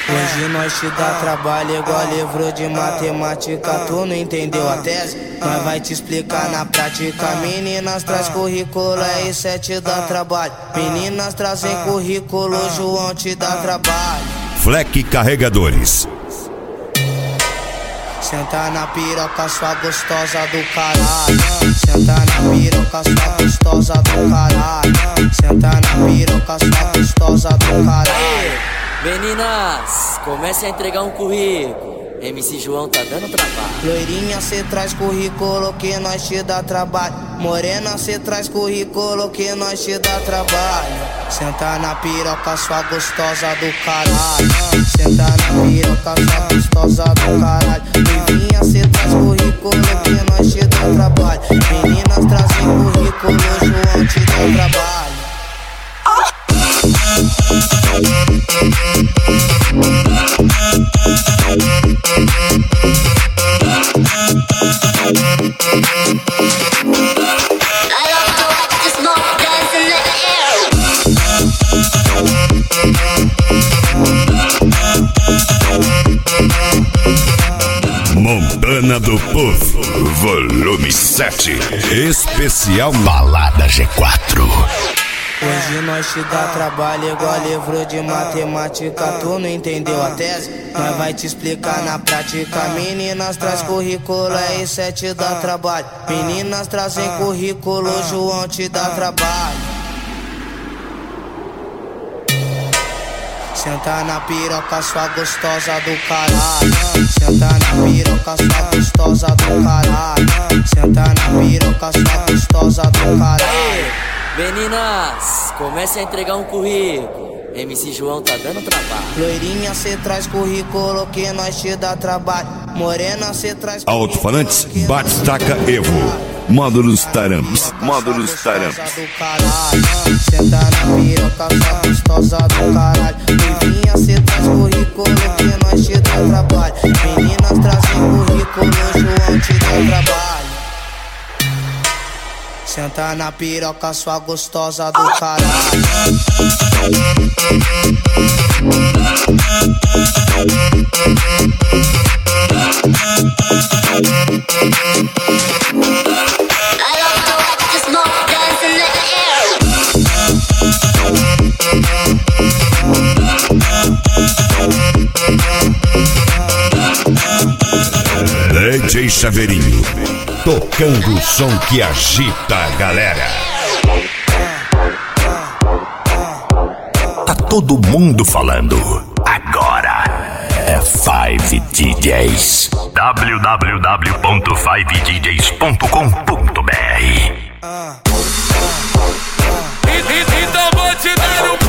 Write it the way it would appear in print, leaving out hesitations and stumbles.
Hoje nós te dá trabalho igual livro de matemática. Tu não entendeu a tese? Nós vai te explicar na prática. Meninas traz currículo, R7 te dá trabalho. Meninas trazem currículo, João te dá trabalho. Fleck Carregadores. Senta na piroca, sua gostosa do caralho. Senta na piroca, sua gostosa do caralho. Senta na piroca, sua gostosa do caralho. Meninas, comece a entregar um currículo. MC João tá dando trabalho. Loirinha, cê traz currículo que nós te dá trabalho. Morena, cê traz currículo que nós te dá trabalho. Senta na piroca, sua gostosa do caralho. Senta na piroca, sua gostosa do caralho. Loirinha, cê traz currículo que nós te dá trabalho. Meninas trazem currículo, João te dá trabalho. Montana do Povo, volume 7. Especial Balada G4. Hoje nós te dá trabalho igual livro de matemática. Tu não entendeu a tese? Nós vai te explicar na prática. Meninas traz currículo, R7 te dá trabalho. Meninas trazem currículo, João te dá trabalho. Senta na piroca, sua gostosa do caralho. Senta na piroca, sua gostosa do caralho. Senta na piroca, sua gostosa do caralho. Meninas, comece a entregar um currículo. MC João tá dando trabalho. Loirinha, cê traz currículo que nós te dá trabalho. Morena, cê traz Alto-falantes Batistaca Evo. Módulos Taramps. Módulos Taramps. Senta na piroca, sua gostosa do caralho. Loirinha, cê traz currículo que nós te dá trabalho. Meninas trazem currículo, João te dá trabalho. Senta na piroca, sua gostosa do caralho. DJ Chaveirinho, tocando o som que agita a galera. Tá todo mundo falando. Agora é 5 DJs. www.5djs.com.br. Então vou te dar